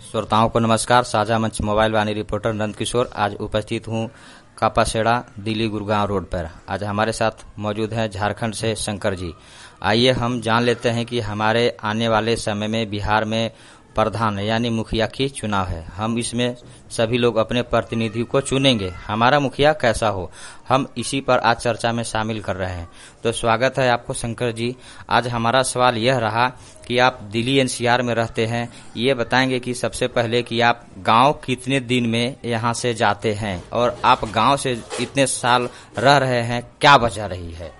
श्रोताओं को नमस्कार। साझा मंच मोबाइल वाणी रिपोर्टर नंद किशोर आज उपस्थित हूं कापासेड़ा दिल्ली गुड़गांव रोड पर। आज हमारे साथ मौजूद हैं झारखंड से शंकर जी। आइए हम जान लेते हैं कि हमारे आने वाले समय में बिहार में प्रधान यानी मुखिया की चुनाव है। हम इसमें सभी लोग अपने प्रतिनिधि को चुनेंगे। हमारा मुखिया कैसा हो, हम इसी पर आज चर्चा में शामिल कर रहे हैं। तो स्वागत है आपको शंकर जी। आज हमारा सवाल यह रहा कि आप दिल्ली एनसीआर में रहते हैं, ये बताएंगे कि सबसे पहले कि आप गांव कितने दिन में यहाँ से जाते हैं और आप गांव से इतने साल रह रहे हैं, क्या वजह रही है?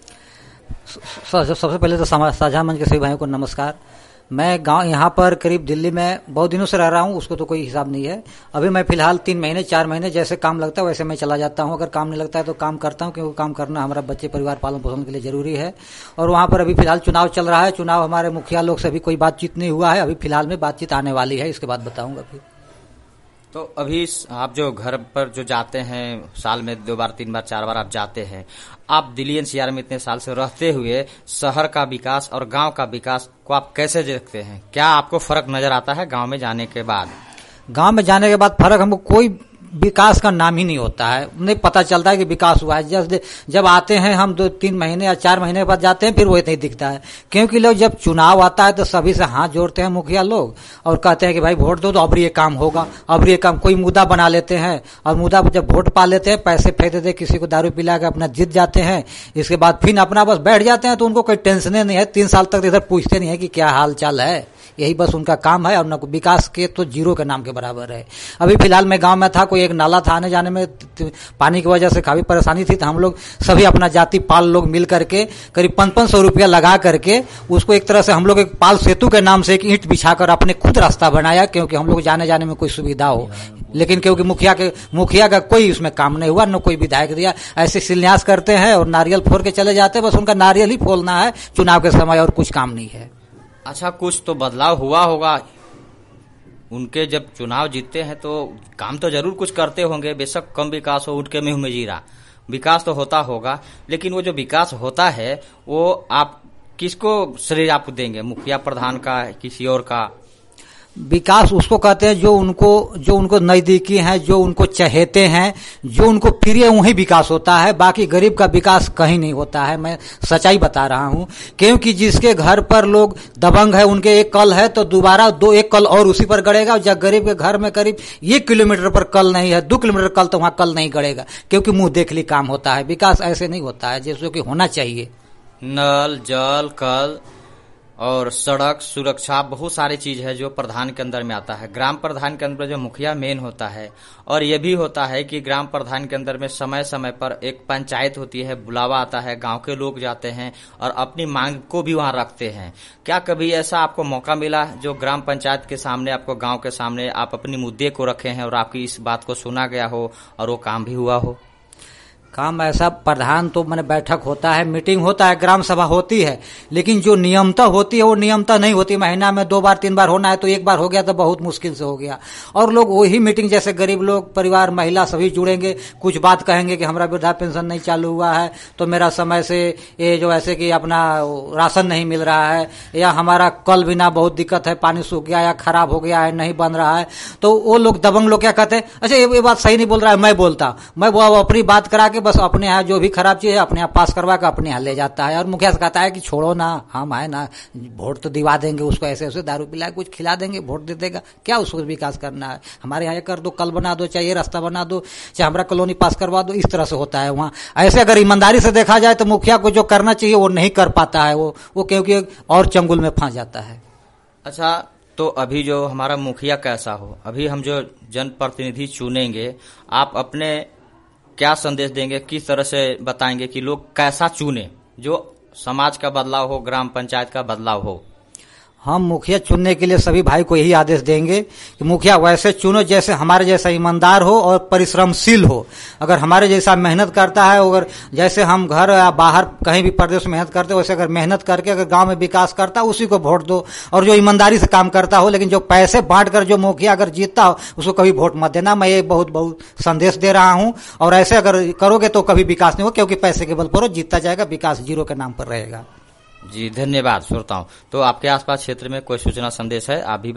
सबसे पहले तो साझा मंच के सभी भाइयों को नमस्कार। मैं गांव यहाँ पर करीब दिल्ली में बहुत दिनों से रह रहा हूँ, उसको तो कोई हिसाब नहीं है। अभी मैं फिलहाल 3 महीने 4 महीने जैसे काम लगता है वैसे मैं चला जाता हूँ। अगर काम नहीं लगता है तो काम करता हूँ, क्योंकि काम करना हमारा बच्चे परिवार पालन पोषण के लिए जरूरी है। और वहाँ पर अभी फिलहाल चुनाव चल रहा है। चुनाव हमारे मुखिया लोग से अभी कोई बातचीत नहीं हुआ है। अभी फिलहाल में बातचीत आने वाली है, इसके बाद बताऊंगा फिर। तो अभी आप जो घर पर जो जाते हैं, साल में 2 बार 3 बार 4 बार आप जाते हैं, आप दिल्ली एनसीआर में इतने साल से रहते हुए शहर का विकास और गांव का विकास को आप कैसे देखते हैं? क्या आपको फर्क नजर आता है गांव में जाने के बाद? गांव में जाने के बाद फर्क हमको कोई विकास का नाम ही नहीं होता है, नहीं पता चलता है कि विकास हुआ है। जब आते हैं हम 2-3 महीने या 4 महीने बाद जाते हैं, फिर वो नहीं दिखता है। क्योंकि लोग जब चुनाव आता है तो सभी से हाथ जोड़ते हैं मुखिया लोग और कहते हैं कि भाई वोट दो तो अब ये काम होगा, अब ये काम। कोई मुद्दा बना लेते हैं और मुद्दा जब वोट पा लेते हैं, पैसे फेंक देते हैं, किसी को दारू पिला के अपना जीत जाते हैं। इसके बाद फिर अपना बस बैठ जाते हैं, तो उनको कोई टेंशन नहीं है। 3 साल तक इधर पूछते नहीं है कि क्या हाल चाल है, यही बस उनका काम है। और न विकास के तो जीरो के नाम के बराबर है। अभी फिलहाल मैं गांव में था, कोई एक नाला था, आने जाने में पानी की वजह से काफी परेशानी थी। तो हम लोग सभी अपना जाति पाल लोग मिल करके करीब 500 रुपया लगा करके उसको एक तरह से हम लोग एक पाल सेतु के नाम से एक ईंट बिछाकर अपने खुद रास्ता बनाया, क्योंकि हम लोग जाने जाने में कोई सुविधा हो। लेकिन क्योंकि मुखिया का कोई उसमें काम नहीं हुआ, न कोई विधायक दिया। ऐसे शिलान्यास करते हैं और नारियल फोड़ के चले जाते हैं। बस उनका नारियल ही फोड़ना है चुनाव के समय, और कुछ काम नहीं है। अच्छा, कुछ तो बदलाव हुआ होगा उनके। जब चुनाव जीतते हैं तो काम तो जरूर कुछ करते होंगे, बेशक कम विकास हो, उनके मुंह में जीरा। विकास तो होता होगा, लेकिन वो जो विकास होता है वो आप किसको श्रेय आप देंगे? मुखिया प्रधान का, किसी और का? विकास उसको कहते हैं जो उनको नजदीकी हैं, जो उनको चहेते हैं, जो उनको प्रिय है, वही विकास होता है। बाकी गरीब का विकास कहीं नहीं होता है। मैं सच्चाई बता रहा हूं। क्योंकि जिसके घर पर लोग दबंग है, उनके एक कल है तो दोबारा एक कल और उसी पर गड़ेगा। जब गरीब के घर में करीब 1 किलोमीटर पर कल नहीं है, 2 किलोमीटर कल, तो वहां कल नहीं गड़ेगा, क्योंकि मुंह देख ली काम होता है। विकास ऐसे नहीं होता है जैसे कि होना चाहिए। नल, जल, कल और सड़क सुरक्षा, बहुत सारी चीज है जो प्रधान के अंदर में आता है। ग्राम प्रधान के अंदर जो मुखिया मेन होता है, और ये भी होता है कि ग्राम प्रधान के अंदर में समय समय पर एक पंचायत होती है, बुलावा आता है, गांव के लोग जाते हैं और अपनी मांग को भी वहां रखते हैं। क्या कभी ऐसा आपको मौका मिला जो ग्राम पंचायत के सामने, आपको गांव के सामने आप अपनी मुद्दे को रखे हैं और आपकी इस बात को सुना गया हो और वो काम भी हुआ हो? काम ऐसा प्रधान तो मैंने बैठक होता है, मीटिंग होता है, ग्राम सभा होती है, लेकिन जो नियमता होती है वो नियमता नहीं होती। महीना में 2 बार 3 बार होना है तो 1 बार हो गया तो बहुत मुश्किल से हो गया। और लोग वही मीटिंग, जैसे गरीब लोग, परिवार, महिला सभी जुड़ेंगे, कुछ बात कहेंगे कि हमारा वृद्धा पेंशन नहीं चालू हुआ है, तो मेरा समय से ये जो ऐसे कि अपना राशन नहीं मिल रहा है, या हमारा कल बिना बहुत दिक्कत है, पानी सूख गया या खराब हो गया है, नहीं बन रहा है। तो वो लोग दबंग लोग क्या कहते हैं, अच्छा ये बात सही नहीं बोल रहा है, मैं वो अपनी बात करा के बस अपने यहाँ जो भी खराब चीज है अपने यहाँ पास करवा के अपने यहाँ ले जाता है। और मुखिया से कहता है कि छोड़ो ना, हम आए ना, वोट तो दिवा देंगे उसको, ऐसे दारू पिला कुछ खिला देंगे, वोट दे देगा। क्या उसको विकास करना है? हमारे यहाँ कर दो, कल बना दो, चाहे रास्ता बना दो, चाहे हमारा कॉलोनी पास करवा दो। इस तरह से होता है वहाँ। ऐसे अगर ईमानदारी से देखा जाए तो मुखिया को जो करना चाहिए वो नहीं कर पाता है, वो क्योंकि और चंगुल में फंस जाता है। अच्छा, तो अभी जो हमारा मुखिया कैसा हो, अभी हम जो जनप्रतिनिधि चुनेंगे, आप अपने क्या संदेश देंगे, किस तरह से बताएंगे कि लोग कैसा चुने जो समाज का बदलाव हो, ग्राम पंचायत का बदलाव हो? हम मुखिया चुनने के लिए सभी भाई को यही आदेश देंगे कि मुखिया वैसे चुनो जैसे हमारे जैसा ईमानदार हो और परिश्रमशील हो। अगर हमारे जैसा मेहनत करता है, अगर जैसे हम घर या बाहर कहीं भी प्रदेश में मेहनत करते हो, वैसे अगर मेहनत करके अगर गांव में विकास करता है उसी को वोट दो। और जो ईमानदारी से काम करता हो, लेकिन जो पैसे बांट कर जो मुखिया अगर जीतता हो उसको कभी वोट मत देना। मैं ये बहुत संदेश दे रहा हूं। और ऐसे अगर करोगे तो कभी विकास नहीं हो, क्योंकि पैसे के बल पर जीतता जाएगा, विकास जीरो के नाम पर रहेगा। जी धन्यवाद। श्रोताओं, तो आपके आसपास क्षेत्र में कोई सूचना संदेश है आप भी